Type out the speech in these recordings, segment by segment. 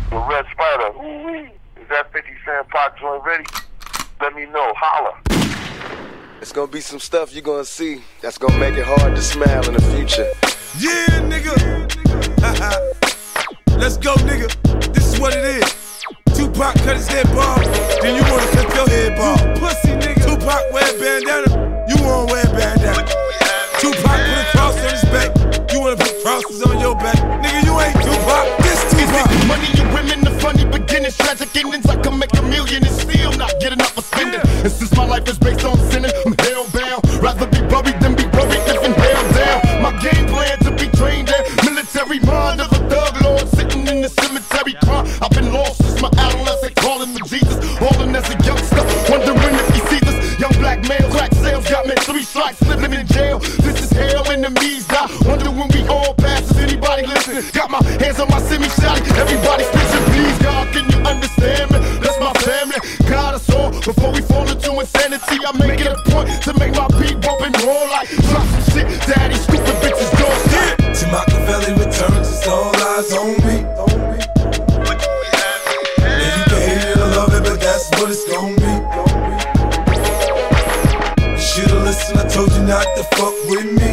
The Red Spider. Ooh-wee. Is that 50 Cent Pop joint ready? Let me know. Holla. It's gonna be some stuff you're gonna see that's gonna make it hard to smile in the future. Yeah, nigga. Let's go, nigga. This is what it is. Tupac cut his head bald, then you wanna cut your head bald. Pussy, nigga. Tupac wear a bandana, you wanna wear a bandana. Tupac put a cross on his back, you wanna put crosses on your back. Nigga, you ain't Tupac, this Tupac. Money and women, the funny beginnings, tragic endings. I can make a million and still not get enough for spending. And since my life is based on sinning, I'm hellbound. Rather be buried than be worried if in hell down. My game plan to be trained in military mind of a thug lord sitting in the cemetery crying. I've been lost since my adolescent, calling for Jesus, balling as a youngster, wondering if he sees us. Young black male, crack sales got me 3 strikes, living in jail. This is hell, enemies die. Wonder when we all pass. Does anybody listen? Got my hands on my semi-shotty. Everybody snitching, please, God, can you understand me? That's my family. God us all before we fall into insanity. I make it a point to make my beat bump and roll like drop some shit. Daddy, stupid bitches don't shit. To Machiavelli returns, it's all eyes on me. Yeah, you can hate it or love it, but that's what it's gon' be. You should've listened, I told you not to fuck with me.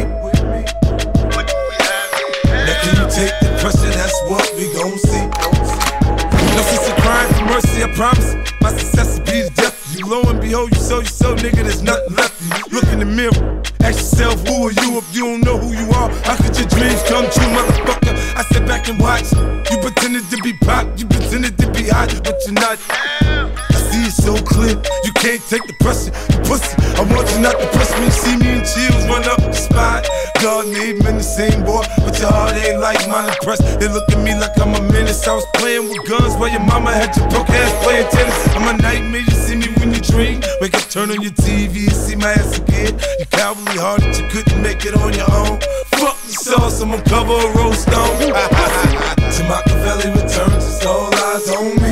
Now can you take the pressure, that's what we gon' see. No sense of crying for mercy, I promise. My success will be the death of you. Lo and behold, you so, nigga, there's nothing left of you. Look in the mirror, ask yourself, who are you if you don't know who you are? How could your dreams come true, motherfucker? I sit back and watch. You pretended to be pop, you pretended to be hot, but you're not. I see it so clear, you can't take the pressure, you pussy. I want you not to push me, see me in chills, run up the spine. God made men the same, boy, but your heart ain't like mine. Impressed, they look at me like I'm a menace. I was playing with guns while your mama had your broke ass playing tennis. I'm a nightmare, you see me when you dream. Wake up, turn on your TV and see my ass again. You cowardly hearted, you couldn't make it on your own. Fuck the sauce, I'm gonna cover a roll stone. To Machiavelli returns, it's all eyes on me.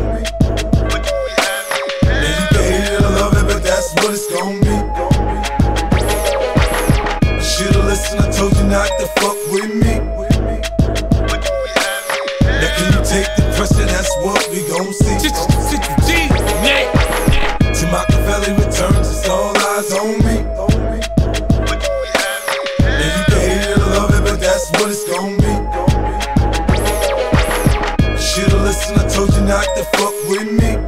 Yeah, you can hate it or love it, but that's what it's gon' be. You should've listened, I told you not to fuck with me. Now can you take the pressure, that's what we gon' see. To Machiavelli returns, it's all eyes on me. Yeah, you can hate it or love it, but that's what it's gon' be. You should've listened, I told you not to fuck with me.